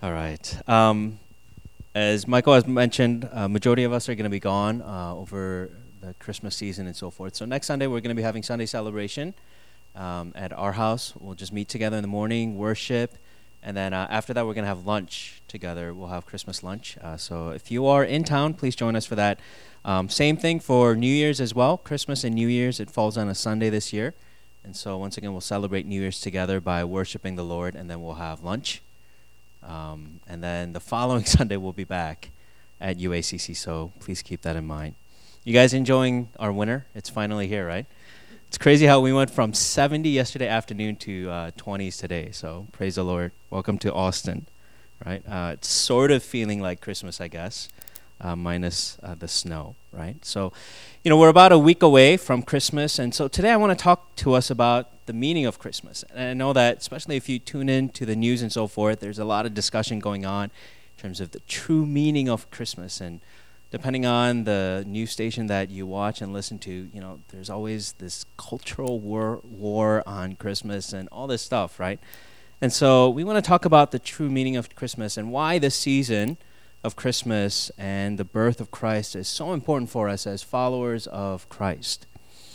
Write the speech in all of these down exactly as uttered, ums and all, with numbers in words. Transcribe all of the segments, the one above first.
All right. Um, as Michael has mentioned, uh, majority of us are going to be gone uh, over the Christmas season and so forth. So next Sunday, we're going to be having Sunday celebration um, at our house. We'll just meet together in the morning, worship, and then uh, after that, we're going to have lunch together. We'll have Christmas lunch. Uh, so if you are in town, please join us for that. Um, same thing for New Year's as well. Christmas and New Year's, it falls on a Sunday this year. And so once again, we'll celebrate New Year's together by worshiping the Lord, and then we'll have lunch. Um, and then the following Sunday, we'll be back at U A C C, so please keep that in mind. You guys enjoying our winter? It's finally here, right? It's crazy how we went from seventy yesterday afternoon to uh, twenties today, so praise the Lord. Welcome to Austin, right? Uh, it's sort of feeling like Christmas, I guess, uh, minus uh, the snow, right? So, you know, we're about a week away from Christmas, and so today I want to talk to us about the meaning of Christmas. And I know that especially if you tune in to the news and so forth, there's a lot of discussion going on in terms of the true meaning of Christmas. And depending on the news station that you watch and listen to, you know, there's always this cultural war, war on Christmas and all this stuff, right? And so we want to talk about the true meaning of Christmas and why this season of Christmas and the birth of Christ is so important for us as followers of Christ.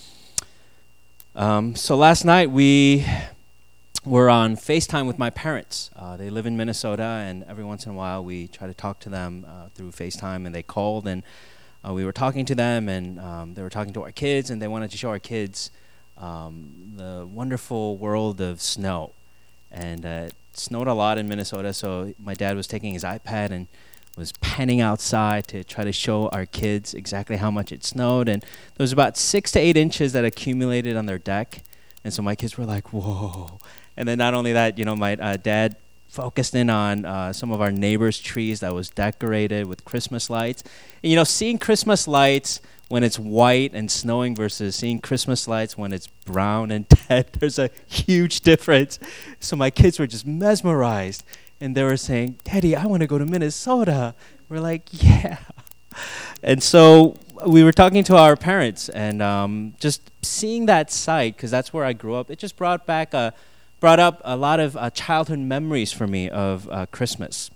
Um, so last night we were on FaceTime with my parents. Uh, they live in Minnesota, and every once in a while we try to talk to them uh, through FaceTime, and they called, and uh, we were talking to them, and um, they were talking to our kids, and they wanted to show our kids um, the wonderful world of snow. And uh, it snowed a lot in Minnesota, so my dad was taking his iPad and was panning outside to try to show our kids exactly how much it snowed. And there was about six to eight inches that accumulated on their deck. And so my kids were like, whoa. And then not only that, you know, my uh, dad focused in on uh, some of our neighbors' trees that was decorated with Christmas lights. And, you know, seeing Christmas lights when it's white and snowing versus seeing Christmas lights when it's brown and dead, there's a huge difference. So my kids were just mesmerized. And they were saying, Daddy, I want to go to Minnesota. We're like, yeah. And so we were talking to our parents, and um, just seeing that sight, because that's where I grew up, it just brought back a, brought up a lot of uh, childhood memories for me of uh, Christmas.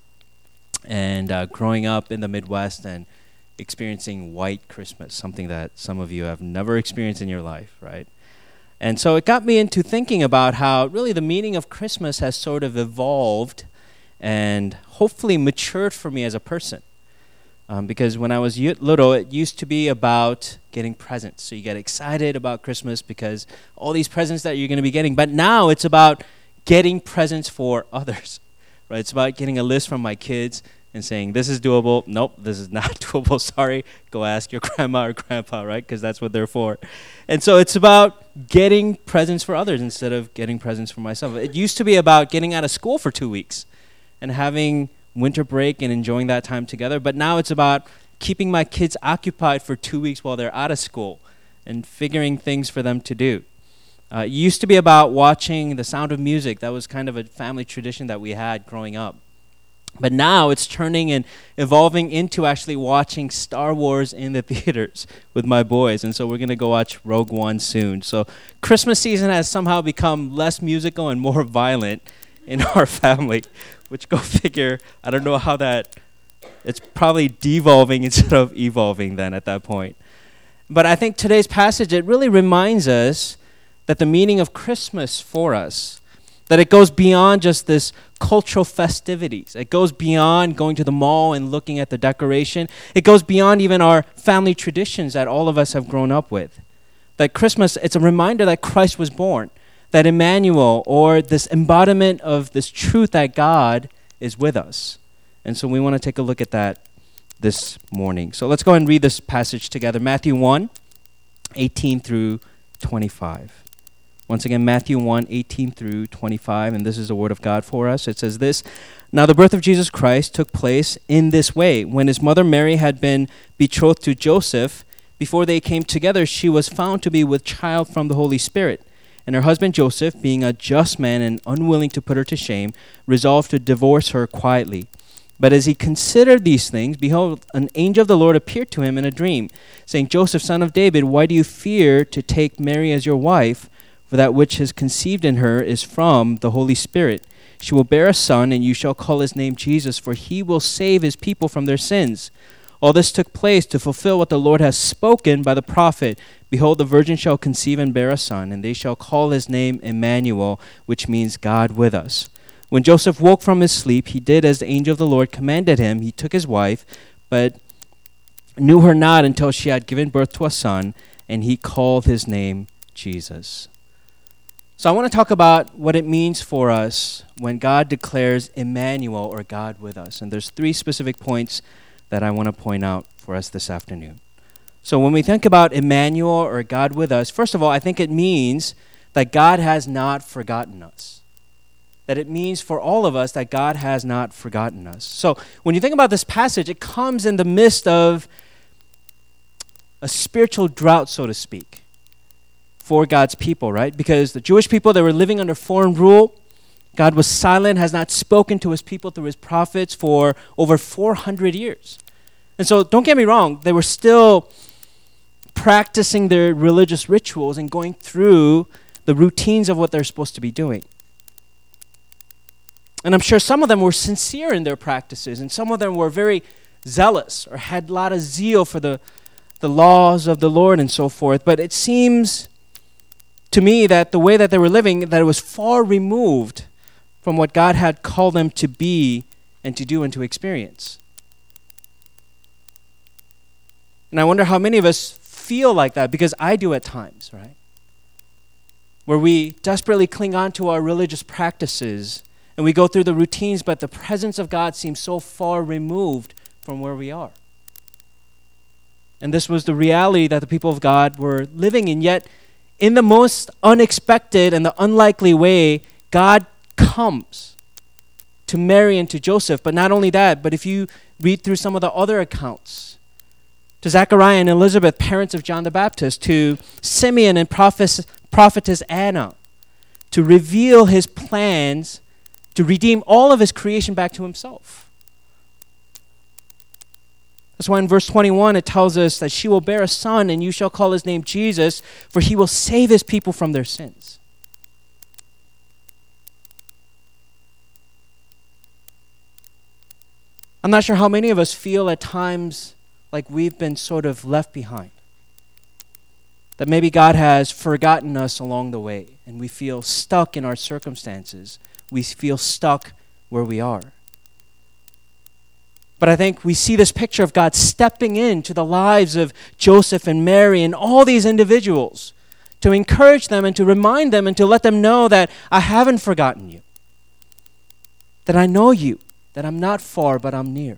And uh, growing up in the Midwest and experiencing white Christmas, something that some of you have never experienced in your life, right? And so it got me into thinking about how really the meaning of Christmas has sort of evolved and hopefully matured for me as a person. Um, because when I was y- little, it used to be about getting presents. So you get excited about Christmas because all these presents that you're going to be getting. But now it's about getting presents for others, right? It's about getting a list from my kids and saying, this is doable. Nope, this is not doable. Sorry. Go ask your grandma or grandpa, right? Because that's what they're for. And so it's about getting presents for others instead of getting presents for myself. It used to be about getting out of school for two weeks. And having winter break and enjoying that time together. But now it's about keeping my kids occupied for two weeks while they're out of school and figuring things for them to do. Uh, it used to be about watching The Sound of Music. That was kind of a family tradition that we had growing up. But now it's turning and evolving into actually watching Star Wars in the theaters with my boys. And so we're going to go watch Rogue One soon. So Christmas season has somehow become less musical and more violent in our family, which go figure. I don't know how that, it's probably devolving instead of evolving then at that point. But I think today's passage, it really reminds us that the meaning of Christmas for us, that it goes beyond just this cultural festivities. It goes beyond going to the mall and looking at the decoration. It goes beyond even our family traditions that all of us have grown up with. That Christmas, it's a reminder that Christ was born. That Emmanuel, or this embodiment of this truth that God is with us. And so we want to take a look at that this morning. So let's go ahead and read this passage together. Matthew one, eighteen through twenty-five. Once again, Matthew one, eighteen through twenty-five, and this is the word of God for us. It says this, Now the birth of Jesus Christ took place in this way. When his mother Mary had been betrothed to Joseph, before they came together, she was found to be with child from the Holy Spirit. And her husband Joseph, being a just man and unwilling to put her to shame, resolved to divorce her quietly. But as he considered these things, behold, an angel of the Lord appeared to him in a dream, saying, Joseph, son of David, why do you fear to take Mary as your wife? For that which is conceived in her is from the Holy Spirit. She will bear a son, and you shall call his name Jesus, for he will save his people from their sins. All this took place to fulfill what the Lord has spoken by the prophet. Behold, the virgin shall conceive and bear a son, and they shall call his name Emmanuel, which means God with us. When Joseph woke from his sleep, he did as the angel of the Lord commanded him. He took his wife, but knew her not until she had given birth to a son, and he called his name Jesus. So I want to talk about what it means for us when God declares Emmanuel, or God with us. And there's three specific points that I want to point out for us this afternoon. So when we think about Emmanuel, or God with us, first of all, I think it means that God has not forgotten us. That it means for all of us that God has not forgotten us. So when you think about this passage, it comes in the midst of a spiritual drought, so to speak, for God's people, right? Because the Jewish people, they were living under foreign rule. God was silent, has not spoken to his people through his prophets for over four hundred years. And so don't get me wrong, they were still practicing their religious rituals and going through the routines of what they're supposed to be doing. And I'm sure some of them were sincere in their practices, and some of them were very zealous or had a lot of zeal for the, the laws of the Lord and so forth. But it seems to me that the way that they were living, that it was far removed from what God had called them to be and to do and to experience. And I wonder how many of us feel like that, because I do at times, right? Where we desperately cling on to our religious practices and we go through the routines, but the presence of God seems so far removed from where we are. And this was the reality that the people of God were living in, yet in the most unexpected and the unlikely way, God comes to Mary and to Joseph. But not only that, but if you read through some of the other accounts, to Zechariah and Elizabeth, parents of John the Baptist, to Simeon and prophes- prophetess Anna, to reveal his plans to redeem all of his creation back to himself. That's why in verse twenty-one it tells us that she will bear a son, and you shall call his name Jesus, for he will save his people from their sins. I'm not sure how many of us feel at times like we've been sort of left behind. That maybe God has forgotten us along the way, and we feel stuck in our circumstances. We feel stuck where we are. But I think we see this picture of God stepping into the lives of Joseph and Mary and all these individuals to encourage them and to remind them and to let them know that I haven't forgotten you, that I know you, that I'm not far, but I'm near.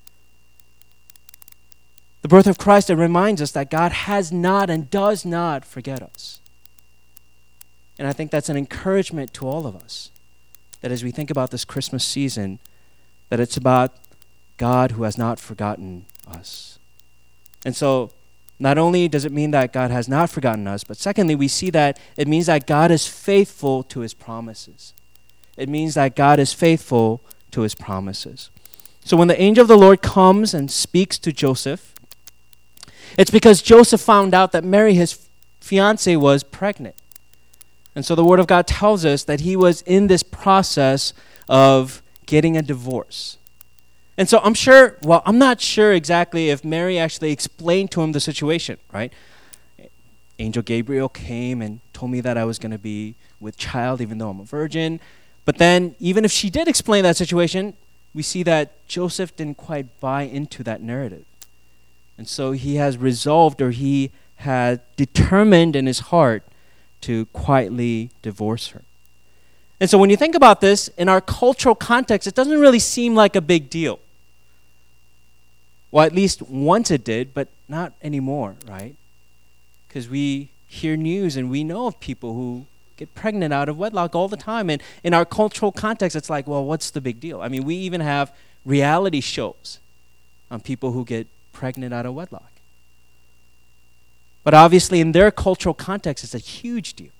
The birth of Christ, it reminds us that God has not and does not forget us. And I think that's an encouragement to all of us, that as we think about this Christmas season, that it's about God who has not forgotten us. And so not only does it mean that God has not forgotten us, but secondly, we see that it means that God is faithful to his promises. It means that God is faithful to his promises. So when the angel of the Lord comes and speaks to Joseph, it's because Joseph found out that Mary, his fiancée, was pregnant. And so the Word of God tells us that he was in this process of getting a divorce. And so I'm sure, well, I'm not sure exactly if Mary actually explained to him the situation, right? Angel Gabriel came and told me that I was going to be with child even though I'm a virgin. But then even if she did explain that situation, we see that Joseph didn't quite buy into that narrative. And so he has resolved, or he had determined in his heart to quietly divorce her. And so when you think about this, in our cultural context, it doesn't really seem like a big deal. Well, at least once it did, but not anymore, right? Because we hear news and we know of people who get pregnant out of wedlock all the time. And in our cultural context, it's like, well, what's the big deal? I mean, we even have reality shows on people who get pregnant out of wedlock. But obviously, in their cultural context, it's a huge deal.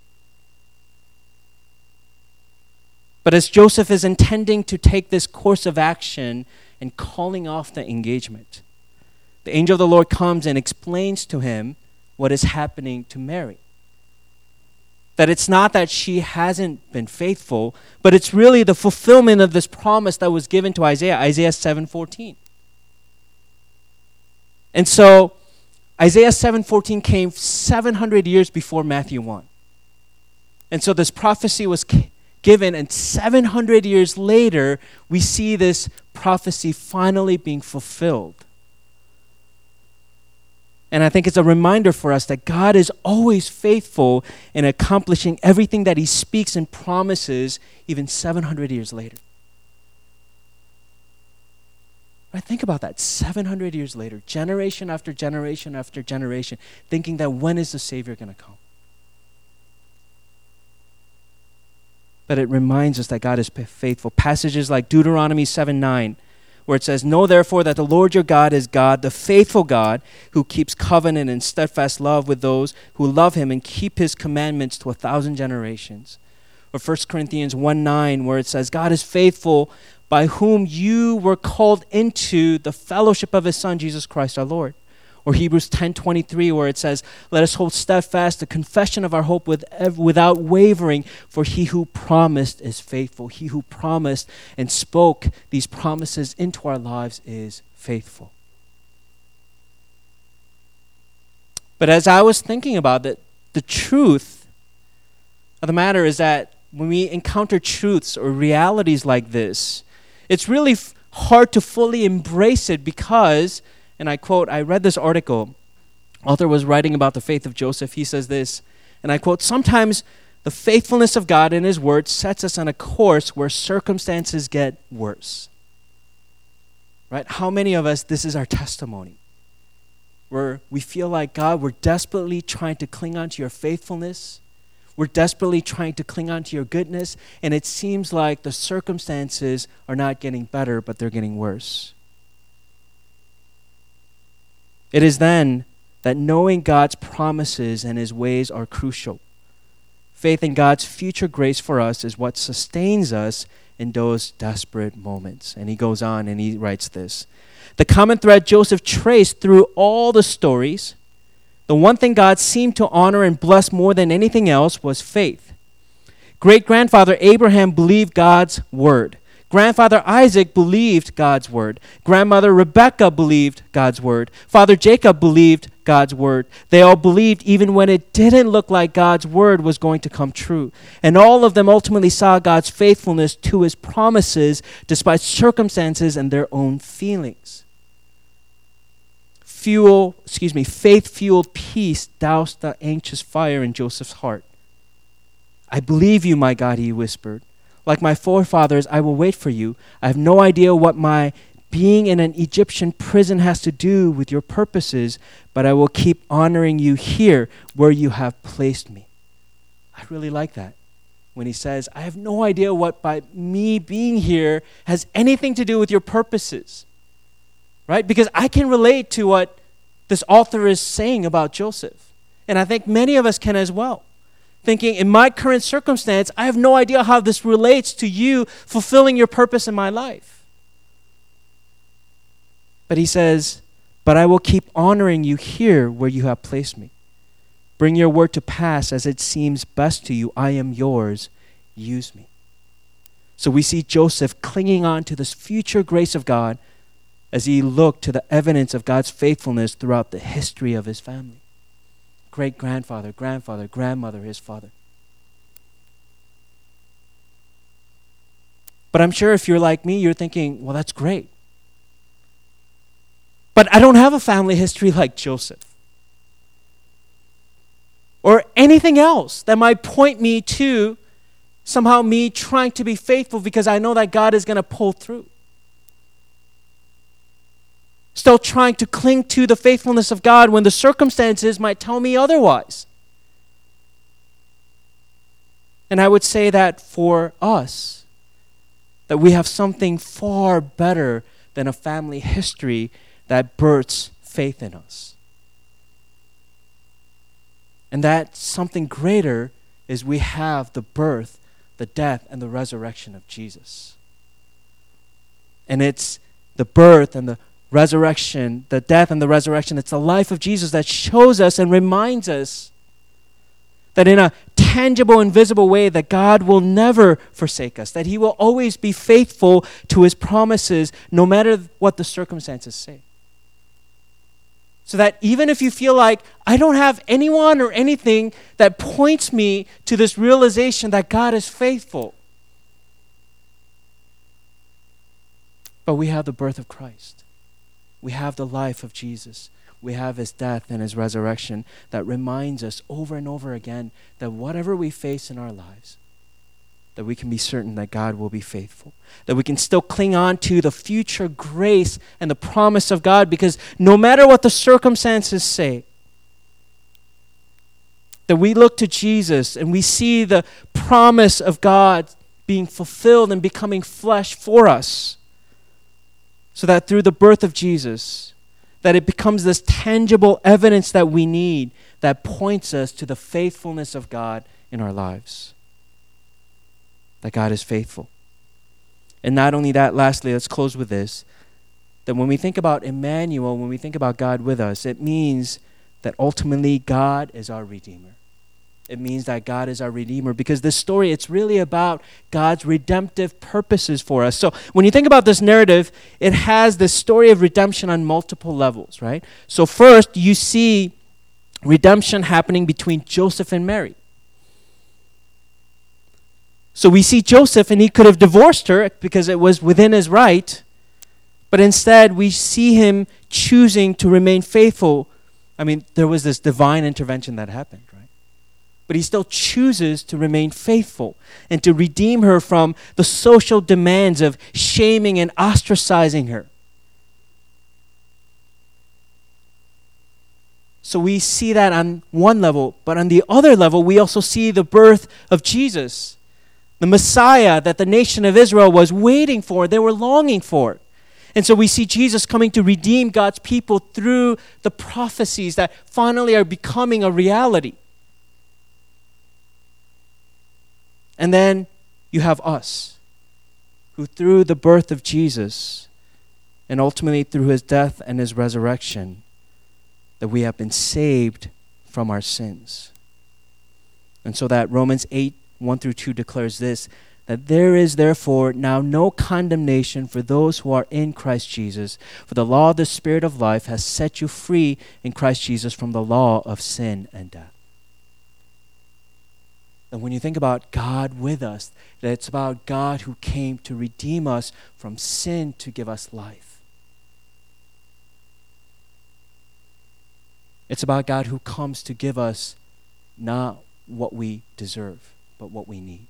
But as Joseph is intending to take this course of action and calling off the engagement, the angel of the Lord comes and explains to him what is happening to Mary. That it's not that she hasn't been faithful, but it's really the fulfillment of this promise that was given to Isaiah, Isaiah seven fourteen. And so Isaiah seven fourteen came seven hundred years before Matthew one. And so this prophecy was given, and seven hundred years later, we see this prophecy finally being fulfilled. And I think it's a reminder for us that God is always faithful in accomplishing everything that he speaks and promises, even seven hundred years later. Right? Think about that. seven hundred years later, generation after generation after generation, thinking that when is the Savior going to come? But it reminds us that God is faithful. Passages like Deuteronomy seven nine, where it says, "Know therefore that the Lord your God is God, the faithful God, who keeps covenant and steadfast love with those who love him and keep his commandments to a thousand generations." Or First Corinthians one nine, where it says, "God is faithful, by whom you were called into the fellowship of his Son, Jesus Christ our Lord." Or Hebrews ten twenty-three, where it says, "Let us hold steadfast the confession of our hope with ev- without wavering, for he who promised is faithful." He who promised and spoke these promises into our lives is faithful. But as I was thinking about it, the truth of the matter is that when we encounter truths or realities like this, it's really f- hard to fully embrace it because, and I quote, I read this article, author was writing about the faith of Joseph. He says this, and I quote, "Sometimes the faithfulness of God in his word sets us on a course where circumstances get worse." Right? How many of us, this is our testimony, where we feel like, God, we're desperately trying to cling on to your faithfulness. We're desperately trying to cling on to your goodness, and it seems like the circumstances are not getting better, but they're getting worse. It is then that knowing God's promises and his ways are crucial. Faith in God's future grace for us is what sustains us in those desperate moments. And he goes on and he writes this. The common thread Joseph traced through all the stories, the one thing God seemed to honor and bless more than anything else was faith. Great-grandfather Abraham believed God's word. Grandfather Isaac believed God's word. Grandmother Rebecca believed God's word. Father Jacob believed God's word. They all believed even when it didn't look like God's word was going to come true. And all of them ultimately saw God's faithfulness to his promises despite circumstances and their own feelings. Fuel, excuse me, faith-fueled peace doused the anxious fire in Joseph's heart. "I believe you, my God," he whispered. "Like my forefathers, I will wait for you. I have no idea what my being in an Egyptian prison has to do with your purposes, but I will keep honoring you here where you have placed me." I really like that when he says, I have no idea what by me being here has anything to do with your purposes. Right? Because I can relate to what this author is saying about Joseph. And I think many of us can as well. Thinking, in my current circumstance, I have no idea how this relates to you fulfilling your purpose in my life. But he says, but I will keep honoring you here where you have placed me. Bring your word to pass as it seems best to you. I am yours. Use me. So we see Joseph clinging on to this future grace of God as he looked to the evidence of God's faithfulness throughout the history of his family. Great-grandfather, grandfather, grandmother, his father. But I'm sure if you're like me, you're thinking, well, that's great. But I don't have a family history like Joseph. Or anything else that might point me to somehow me trying to be faithful because I know that God is going to pull through. Still trying to cling to the faithfulness of God when the circumstances might tell me otherwise. And I would say that for us, that we have something far better than a family history that births faith in us. And that something greater is we have the birth, the death, and the resurrection of Jesus. And it's the birth and the resurrection, the death and the resurrection, it's the life of Jesus that shows us and reminds us that in a tangible, invisible way that God will never forsake us, that he will always be faithful to his promises no matter what the circumstances say. So that even if you feel like I don't have anyone or anything that points me to this realization that God is faithful, but we have the birth of Christ. We have the life of Jesus. We have his death and his resurrection that reminds us over and over again that whatever we face in our lives, that we can be certain that God will be faithful, that we can still cling on to the future grace and the promise of God, because no matter what the circumstances say, that we look to Jesus and we see the promise of God being fulfilled and becoming flesh for us, so that through the birth of Jesus, that it becomes this tangible evidence that we need that points us to the faithfulness of God in our lives. That God is faithful. And not only that, lastly, let's close with this, that when we think about Emmanuel, when we think about God with us, it means that ultimately God is our Redeemer. It means that God is our Redeemer, because this story, it's really about God's redemptive purposes for us. So when you think about this narrative, it has this story of redemption on multiple levels, right? So first, you see redemption happening between Joseph and Mary. So we see Joseph, and he could have divorced her because it was within his right, but instead we see him choosing to remain faithful. I mean, there was this divine intervention that happened, right? But he still chooses to remain faithful and to redeem her from the social demands of shaming and ostracizing her. So we see that on one level, but on the other level, we also see the birth of Jesus, the Messiah that the nation of Israel was waiting for, they were longing for. And so we see Jesus coming to redeem God's people through the prophecies that finally are becoming a reality. And then you have us, who through the birth of Jesus, and ultimately through his death and his resurrection, that we have been saved from our sins. And so that Romans eight, one through two declares this, that there is therefore now no condemnation for those who are in Christ Jesus, for the law of the Spirit of life has set you free in Christ Jesus from the law of sin and death. And when you think about God with us, that it's about God who came to redeem us from sin to give us life. It's about God who comes to give us not what we deserve, but what we need.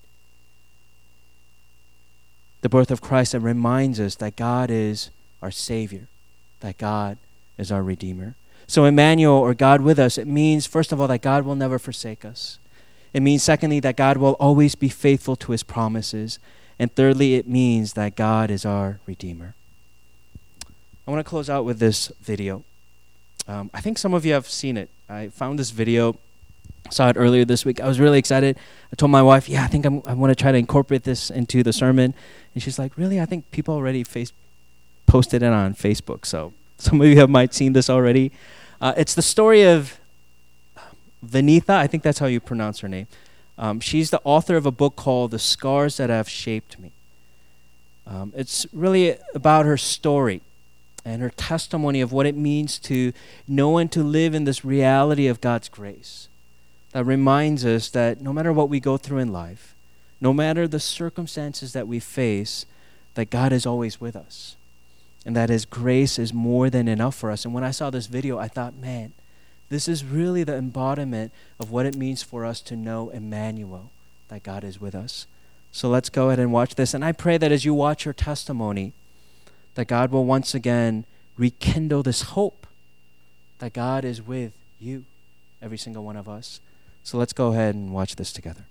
The birth of Christ that reminds us that God is our Savior, that God is our Redeemer. So Emmanuel, or God with us, it means, first of all, that God will never forsake us. It means, secondly, that God will always be faithful to his promises. And thirdly, it means that God is our Redeemer. I want to close out with this video. Um, I think some of you have seen it. I found this video, saw it earlier this week. I was really excited. I told my wife, yeah, I think I'm, I want to try to incorporate this into the sermon. And she's like, really? I think people already face- posted it on Facebook. So some of you have might seen this already. Uh, it's the story of Vinitha. I think that's how you pronounce her name. Um, she's the author of a book called The Scars That Have Shaped Me. Um, it's really about her story and her testimony of what it means to know and to live in this reality of God's grace. That reminds us that no matter what we go through in life, no matter the circumstances that we face, that God is always with us. And that his grace is more than enough for us. And when I saw this video, I thought, man, this is really the embodiment of what it means for us to know Emmanuel, that God is with us. So let's go ahead and watch this. And I pray that as you watch her testimony, that God will once again rekindle this hope that God is with you, every single one of us. So let's go ahead and watch this together.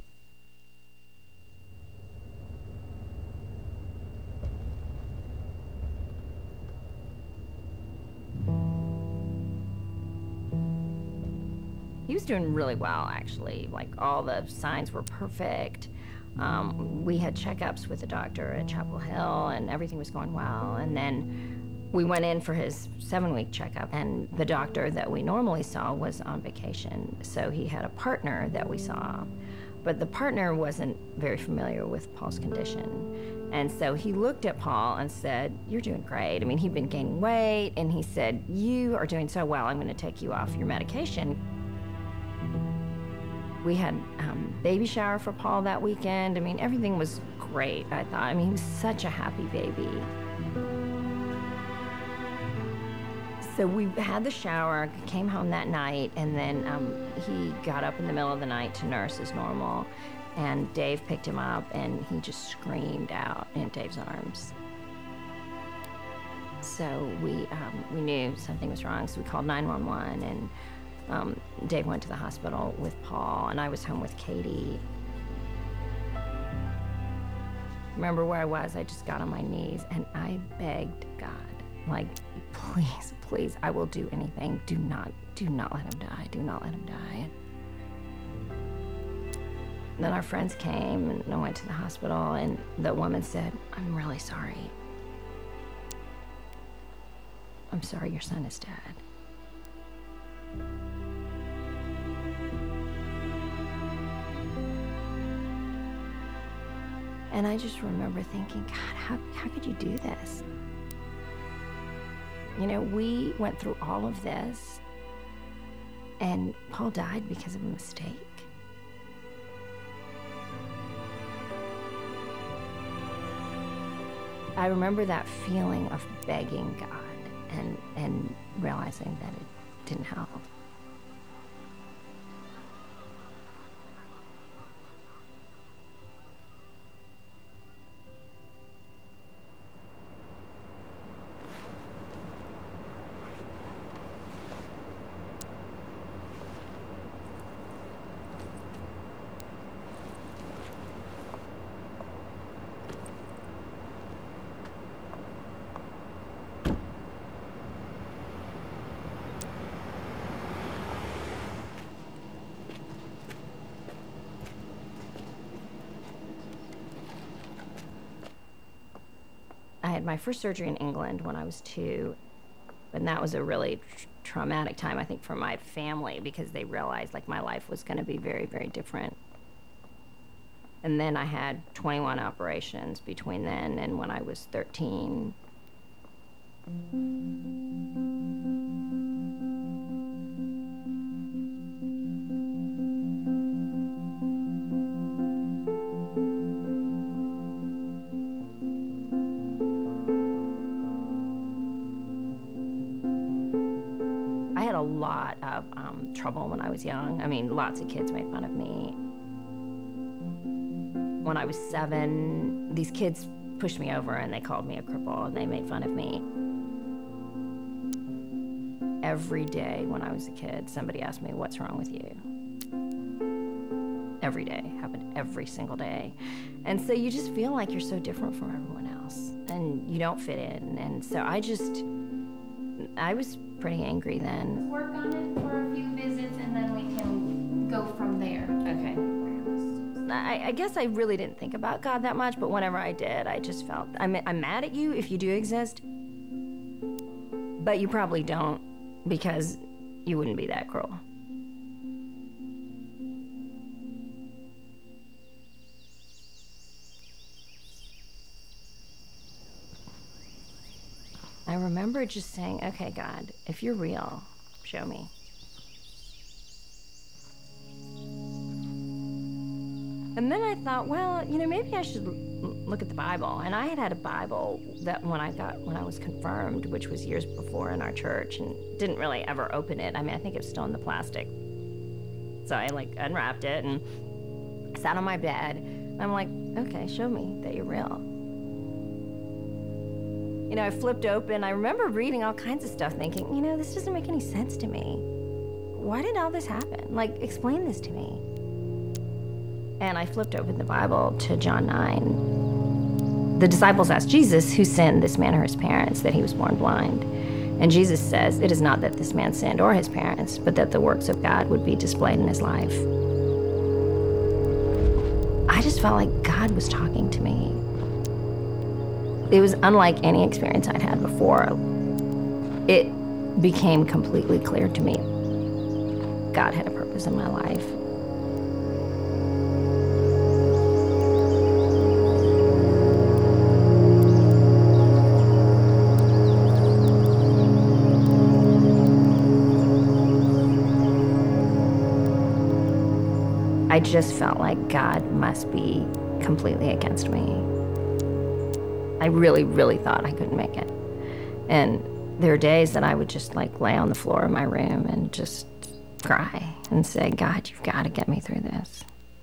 He was doing really well, actually. Like, all the signs were perfect. Um, we had checkups with the doctor at Chapel Hill, and everything was going well. And then We went in for his seven-week checkup, and the doctor that we normally saw was on vacation, so he had a partner that we saw. But the partner wasn't very familiar with Paul's condition. And so he looked at Paul and said, "You're doing great." I mean, he'd been gaining weight, and he said, "You are doing so well, I'm going to take you off your medication." We had um, baby shower for Paul that weekend. I mean, everything was great, I thought. I mean, he was such a happy baby. So we had the shower, came home that night, and then um, he got up in the middle of the night to nurse as normal, and Dave picked him up, and he just screamed out in Dave's arms. So we um, we knew something was wrong, so we called nine one one, and um, Dave went to the hospital with Paul, and I was home with Katie. Remember where I was? I just got on my knees, and I begged God, like, please, please, I will do anything. Do not, do not let him die. Do not let him die. Then our friends came, and I went to the hospital, and the woman said, "I'm really sorry. I'm sorry your son is dead." And I just remember thinking, God, how, how could you do this? You know, we went through all of this, and Paul died because of a mistake. I remember that feeling of begging God and, and realizing that it didn't help. I had my first surgery in England when I was two, and that was a really tr- traumatic time, I think, for my family, because they realized, like, my life was going to be very, very different. And then I had twenty-one operations between then and when I was thirteen. A lot of um, trouble when I was young. I mean, lots of kids made fun of me. When I was seven, these kids pushed me over and they called me a cripple and they made fun of me. Every day when I was a kid, somebody asked me, "What's wrong with you?" Every day, happened every single day. And so you just feel like you're so different from everyone else and you don't fit in. And so I just, I was pretty angry then. Work on it for a few visits and then we can go from there. Okay. I, I guess I really didn't think about God that much, but whenever I did, I just felt, I'm, I'm mad at you if you do exist, but you probably don't, because you wouldn't be that cruel. I remember just saying, "Okay, God, if you're real, show me." And then I thought, well, you know, maybe I should l- look at the Bible. And I had had a Bible that when I got, when I was confirmed, which was years before in our church, and didn't really ever open it. I mean, I think it was still in the plastic. So I like unwrapped it and sat on my bed. And I'm like, okay, show me that you're real. You know, I flipped open. I remember reading all kinds of stuff thinking, you know, this doesn't make any sense to me. Why did all this happen? Like, explain this to me. And I flipped open the Bible to John nine. The disciples asked Jesus, "Who sinned, this man or his parents, that he was born blind?" And Jesus says, "It is not that this man sinned or his parents, but that the works of God would be displayed in his life." I just felt like God was talking to me. It was unlike any experience I'd had before. it became completely clear to me God had a purpose in my life. I just felt like God must be completely against me. I really, really thought I couldn't make it. And there are days that I would just like lay on the floor of my room and just cry and say, God, you've got to get me through this.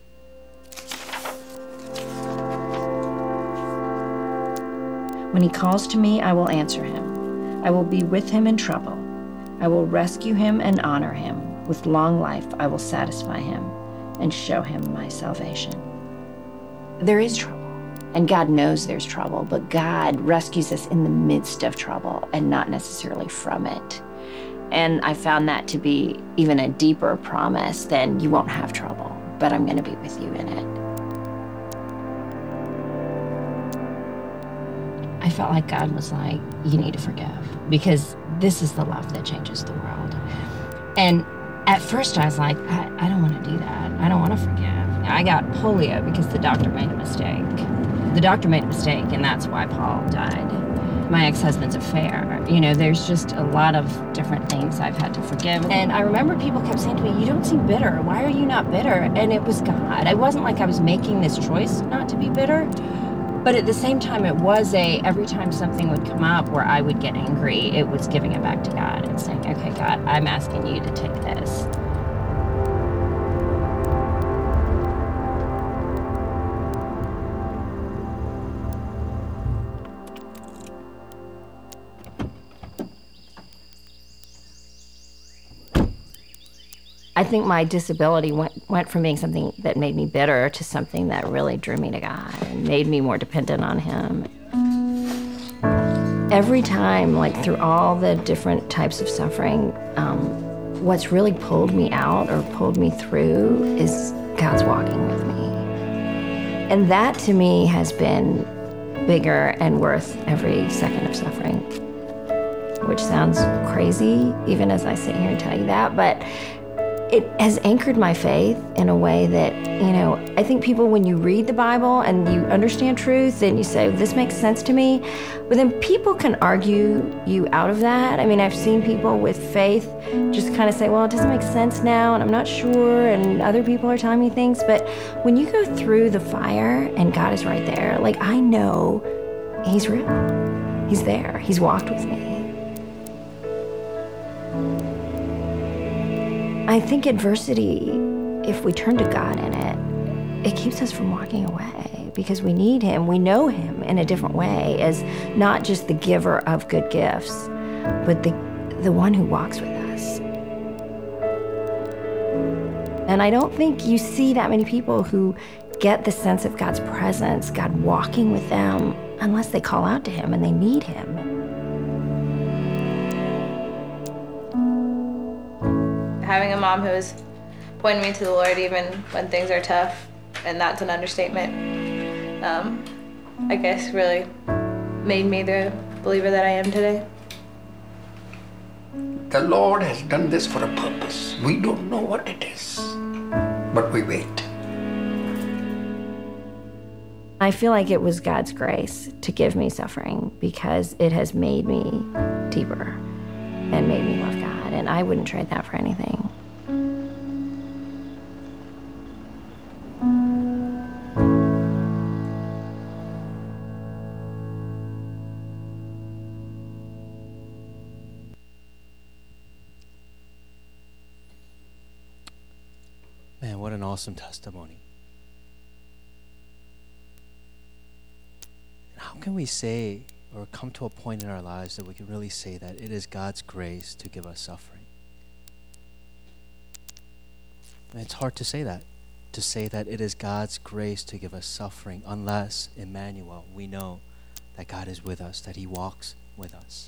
When he calls to me, I will answer him. I will be with him in trouble. I will rescue him and honor him. With long life, I will satisfy him and show him my salvation. There is trouble, and God knows there's trouble, but God rescues us in the midst of trouble and not necessarily from it. And I found that to be even a deeper promise than you won't have trouble, but I'm going to be with you in it. I felt like God was like, you need to forgive, because this is the love that changes the world. And at first I was like, I, I don't want to do that. I don't want to forgive. I got polio because the doctor made a mistake. The doctor made a mistake, and that's why Paul died. My ex-husband's affair. You know, there's just a lot of different things I've had to forgive. And I remember people kept saying to me, you don't seem bitter. Why are you not bitter? And it was God. It wasn't like I was making this choice not to be bitter. But at the same time, it was a, every time something would come up where I would get angry, it was giving it back to God and saying, okay, God, I'm asking you to take this. I think my disability went, went from being something that made me bitter to something that really drew me to God and made me more dependent on him. Every time, like through all the different types of suffering, um, what's really pulled me out or pulled me through is God's walking with me. And that to me has been bigger and worth every second of suffering, which sounds crazy even as I sit here and tell you that, but it has anchored my faith in a way that, you know, I think people, when you read the Bible and you understand truth and you say, this makes sense to me, but then people can argue you out of that. I mean, I've seen people with faith just kind of say, well, it doesn't make sense now and I'm not sure, and other people are telling me things. But when you go through the fire and God is right there, like, I know he's real. He's there. He's walked with me. I think adversity, if we turn to God in it, it keeps us from walking away because we need him. We know him in a different way as not just the giver of good gifts, but the, the one who walks with us. And I don't think you see that many people who get the sense of God's presence, God walking with them, unless they call out to him and they need him. Having a mom who is pointing me to the Lord even when things are tough, and that's an understatement, um, I guess really made me the believer that I am today. The Lord has done this for a purpose. We don't know what it is, but we wait. I feel like it was God's grace to give me suffering because it has made me deeper and made me love God, and I wouldn't trade that for anything. Man, what an awesome testimony. And how can we say or come to a point in our lives that we can really say that it is God's grace to give us suffering? And it's hard to say that, to say that it is God's grace to give us suffering, unless, Emmanuel, we know that God is with us, that he walks with us.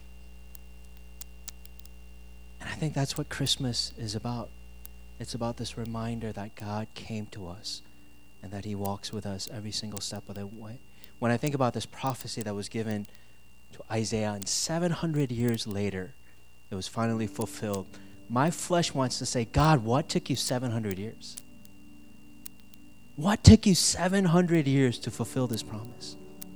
And I think that's what Christmas is about. It's about this reminder that God came to us and that he walks with us every single step of the way. When I think about this prophecy that was given to Isaiah, and seven hundred years later, it was finally fulfilled. My flesh wants to say, God, what took you seven hundred years? What took you seven hundred years to fulfill this promise?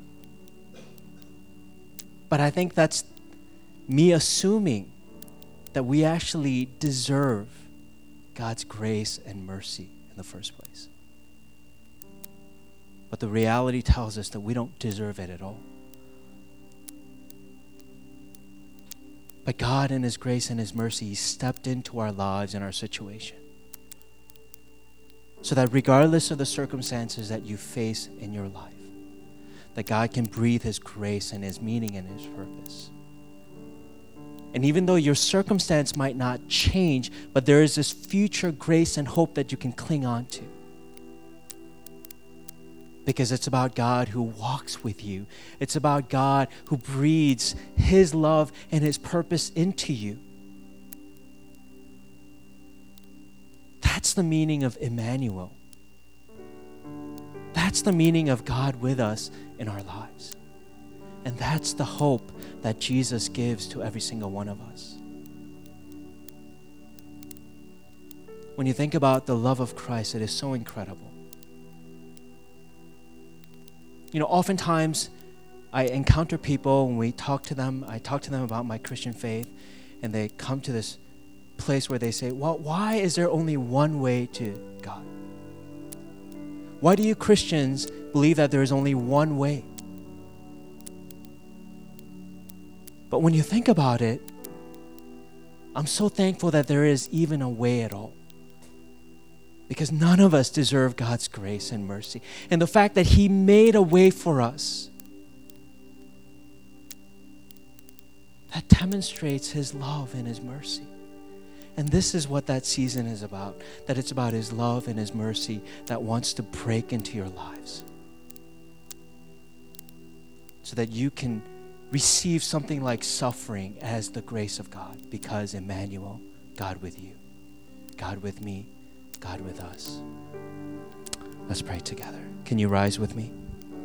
But I think that's me assuming that we actually deserve God's grace and mercy in the first place. But the reality tells us that we don't deserve it at all. But God, in His grace and His mercy, He stepped into our lives and our situation, so that regardless of the circumstances that you face in your life, that God can breathe His grace and His meaning and His purpose. And even though your circumstance might not change, but there is this future grace and hope that you can cling on to. Because it's about God who walks with you. It's about God who breathes His love and His purpose into you. That's the meaning of Emmanuel. That's the meaning of God with us in our lives. And that's the hope that Jesus gives to every single one of us. When you think about the love of Christ, it is so incredible. You know, oftentimes I encounter people when we talk to them, I talk to them about my Christian faith, and they come to this place where they say, well, why is there only one way to God? Why do you Christians believe that there is only one way? But when you think about it, I'm so thankful that there is even a way at all. Because none of us deserve God's grace and mercy. And the fact that He made a way for us, that demonstrates His love and His mercy. And this is what that season is about. That it's about His love and His mercy that wants to break into your lives. So that you can receive something like suffering as the grace of God. Because Emmanuel, God with you, God with me, God with us. Let's pray together. Can you rise with me?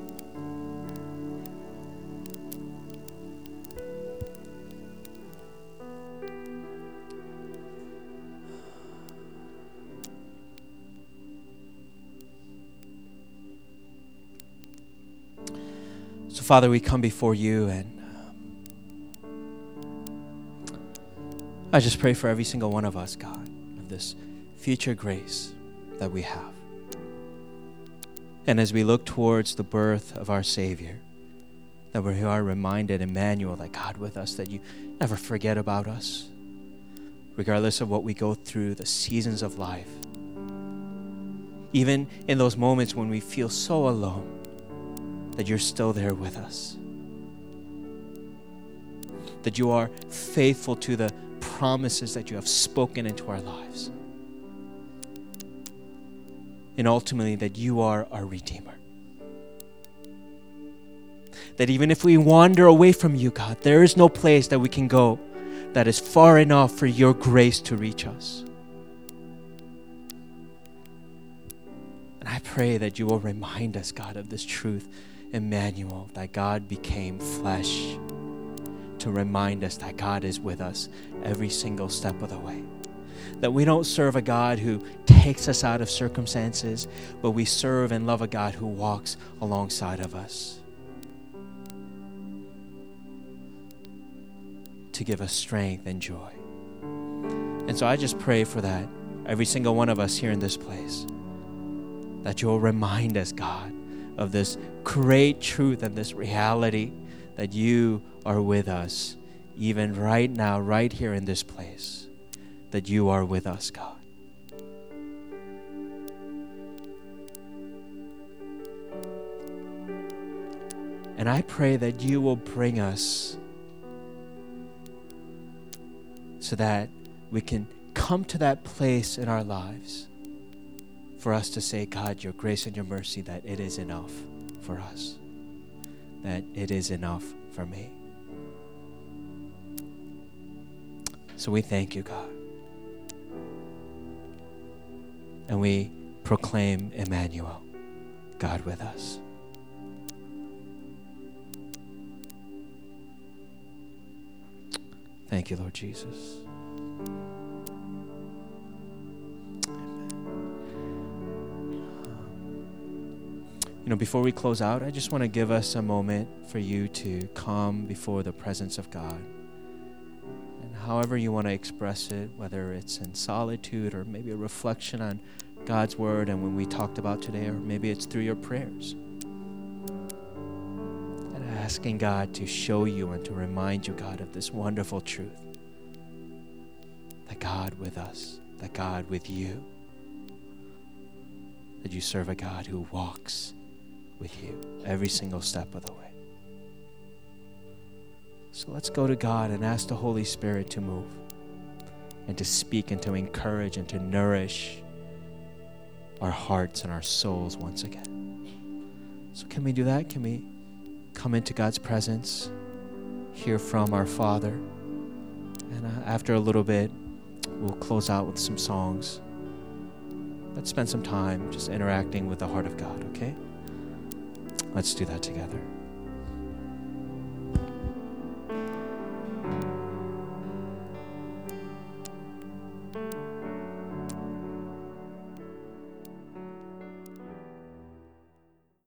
So, Father, we come before you, and I just pray for every single one of us, God, of this future grace that we have. And as we look towards the birth of our Savior, that we are reminded, Emmanuel, that God with us, that you never forget about us, regardless of what we go through, the seasons of life. Even in those moments when we feel so alone, that you're still there with us. That you are faithful to the promises that you have spoken into our lives. And ultimately, that you are our Redeemer. That even if we wander away from you, God, there is no place that we can go that is far enough for your grace to reach us. And I pray that you will remind us, God, of this truth, Emmanuel, that God became flesh, to remind us that God is with us every single step of the way. That we don't serve a God who takes us out of circumstances, but we serve and love a God who walks alongside of us to give us strength and joy. And so I just pray for that, every single one of us here in this place, that you'll remind us, God, of this great truth and this reality that you are with us, even right now, right here in this place. That you are with us, God. And I pray that you will bring us so that we can come to that place in our lives for us to say, God, your grace and your mercy, that it is enough for us, that it is enough for me. So we thank you, God. And we proclaim Emmanuel, God with us. Thank you, Lord Jesus. You know, before we close out, I just want to give us a moment for you to come before the presence of God. And however you want to express it, whether it's in solitude or maybe a reflection on God's word and when we talked about today, or maybe it's through your prayers. And asking God to show you and to remind you, God, of this wonderful truth. That God with us, that God with you, that you serve a God who walks with you every single step of the way. So let's go to God and ask the Holy Spirit to move and to speak and to encourage and to nourish our hearts and our souls once again. So can we do that? Can we come into God's presence, hear from our Father, and uh, after a little bit, we'll close out with some songs. Let's spend some time just interacting with the heart of God, okay? Let's do that together.